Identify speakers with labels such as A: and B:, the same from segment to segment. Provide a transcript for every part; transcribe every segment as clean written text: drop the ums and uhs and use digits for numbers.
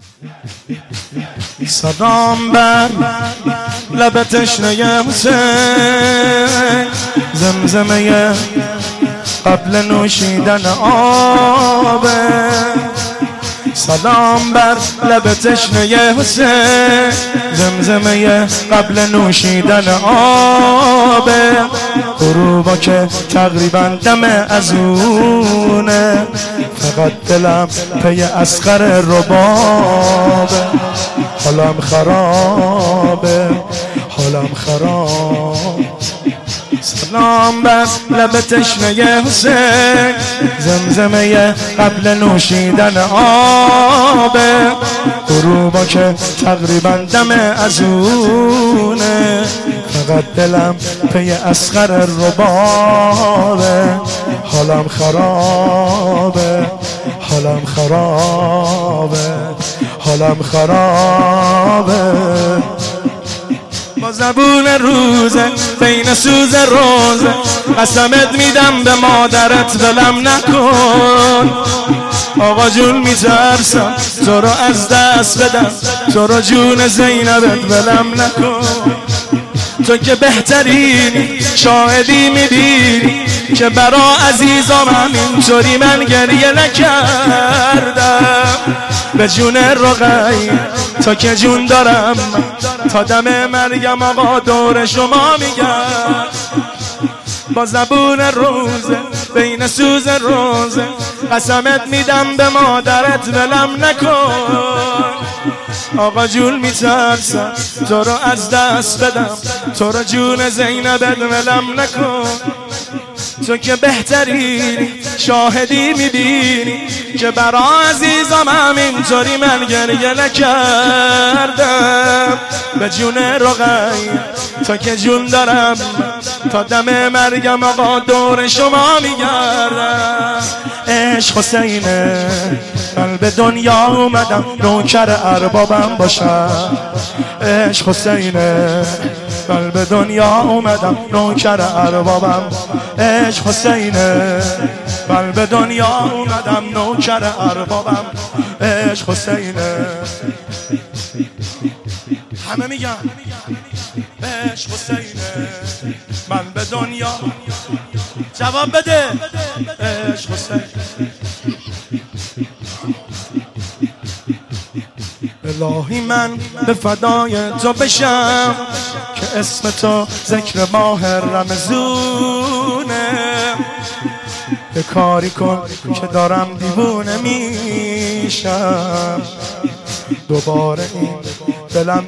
A: سلام بر لب تشنه حسین، زمزمه قبل نوشیدن آب. سلام بر لب تشنه حسین، زمزمه قبل نوشیدن آب. غروبا که تقریبا دم ازونه، فقط دلم پی اصغر رباب. حالم خرابه، حالم خراب. سلام بر لب تشنه حسین، زمزمه قبل نوشیدن آب. غروبا که تقریبا دم ازونه، فقط دلم پی اصغر ربابه. حالم خرابه، حالم خرابه، حالم خرابه. با زبون روزه بین سوز روزه، قسمت میدم به مادرت ولم نکن. آقا جون میترسم تو رو از دست بدم، تو رو جون زینبت ولم نکن. تو که بهترینی شاهدی میبینی که برا عزیزام همینطوری من گریه نکردم. به جون رقی تا که جون دارم، تا دم مرگم آقا دور شما میگم. با زبون روزه بین سوز روزه، قسمت میدم به مادرت ولم نکن. آقا جون میترسم تو رو از دست بدم، تو رو جون زینبت ولم نکن. تو که بهترینی شاهدی میبینی که برا عزیزم همینطوری من گریه نکردم. به جون رقی تا که جون دارم، تا دم مرگم آقا دور شما میگردم. عشق حسینه قلب دنیا اومدم نوکر اربابم باشم. عشق حسینه قلب دنیا اومدم نوکر اربابم. عشق حسینه قلب دنیا اومدم نوکر اربابم. عشق حسینه همه میگم عشق حسینه من به دنیا. جواب بده عشق حسین. الهی من به فدای تو بشم که اسم تو ذکر ماه رمضونه. یه کاری کن که دارم دیوونه میشم، دوباره این دلم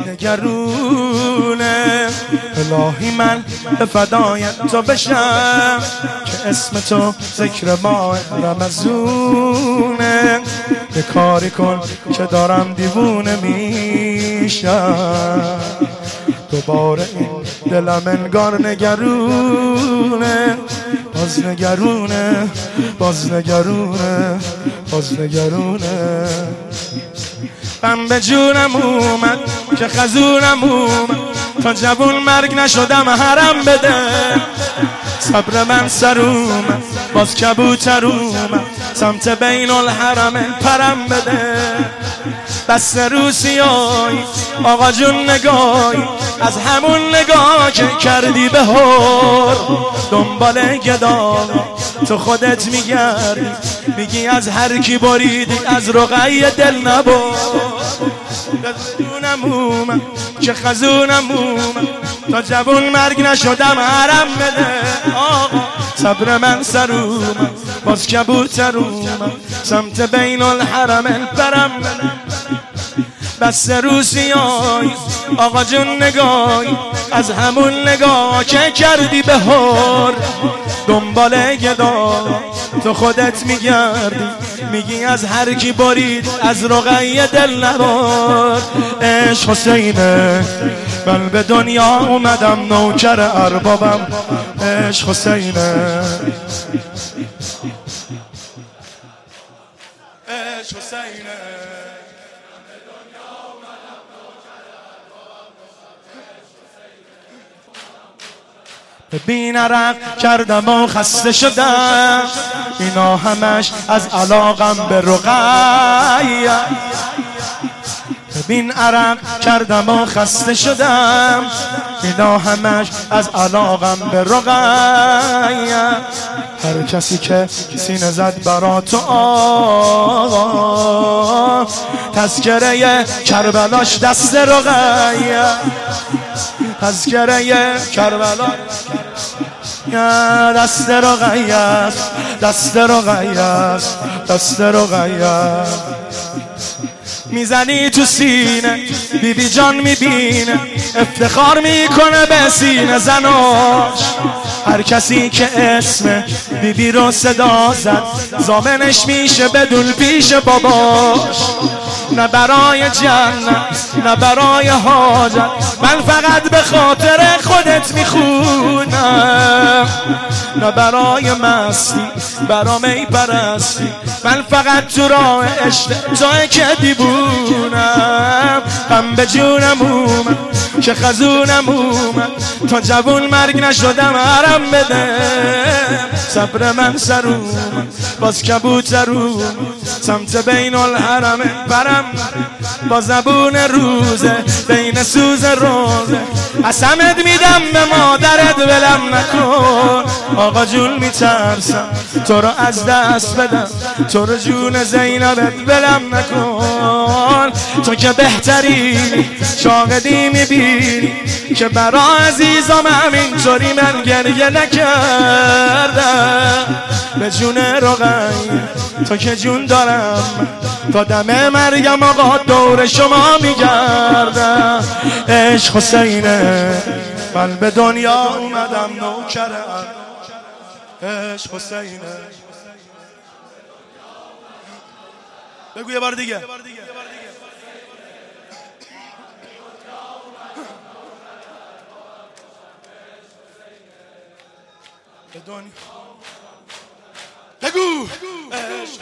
A: نگرونه. الهی من به فدای تو بشم که اسم تو ذکر ماه رمضونه. یه کاری کن که دارم دیوونه میشم، دوباره این دلم انگار نگرونه. باز نگرونه، باز نگرونه، باز نگرونه. من به جونم اومد که خزونم اومد، تا جوون مرگ نشدم حرم بده. صبر من سر اومد باز کبوتر اومد، سمت بین الحرمین پرم بده. دست روسیایی آقا جون نگاهی، از همون نگاه که کردی به هر. دنبال گدا تو خودت میگردی، میگی از هر کی بریدی از رقی دل نبر. خزونم اومد که خزونم اومد، تا جوون مرگ نشدم حرم بده. آقا صبر من سر اومد باز کبوتر اومد، سمت بین الحرمین پرم بده. دست روسیایی آقا جون نگاهی، از همون نگاه که کردی به هر. دنبال گدا تو خودت میگردی، میگی از هر کی برید از رقی دل نبر. عشق حسینه من به دنیا اومدم نوکر اربابم. عشق حسینه، عشق حسینه. بین عرق کردم و خسته شدم، اینا همش از علاقم به رقیه. ببین عرق کردم و خسته شدم، اینا همش از علاقم به رقیه. هر کسی که سینه زد برا تو آقا، تذکره کربلاش دست رقیه، تذکره کربلا دست رقیه، دست رقیه، دست رقیه. میزنی تو سینه بیبی جان میبینه، افتخار میکنه به سینه زناش. هر کسی که اسم بیبی رو صدا زد، ضامنش میشه بدون پیش باباش. نه برای جنت نه برای حاجت، من فقط به خاطر خودت میخونم. نه برای مستی برا می پرستی، من فقط تو راه عشق توی که دیوونم. غم به جونم اومد که خزونم اومد، تا جوون مرگ نشدم حرم بده. صبر من سر اومد باز کبوتر اومد، سمت بین الحرم برم با زبون روزه، بین سوز روزه. قسمت میدم به مادرت ولم نکن، آقا جون میترسم تو رو از دست بدم، تو رو جون زینبت ولم نکن. تو که بهتری شاهدی میبینی که برا عزیزم همینطوری من گریه نکردم. به جون رقیه تو که جون دارم، تا دم مریم آقا دور شما میگردم. عشق حسینه من به دنیا اومدم نوکرم، عشق حسینه. بگو یه بار دیگه. به دنیا بگو عشق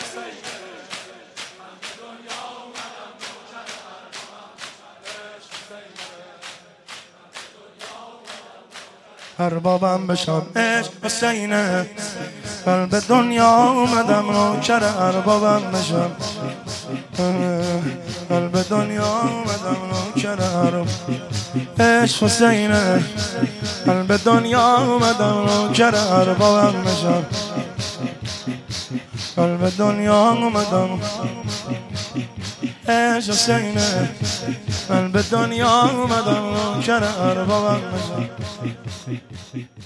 A: اربابم بشم، عشق حسینه. من به دنیا اومدم نوکر اربابم بشم، من به دنیا اومدم نوکر اربابم. عشق حسینه من به دنیا اومدم نوکر اربابم بشم، من به دنیا اومدم. عشق حسینه من به دنیا اومدم نوکر اربابم بشم.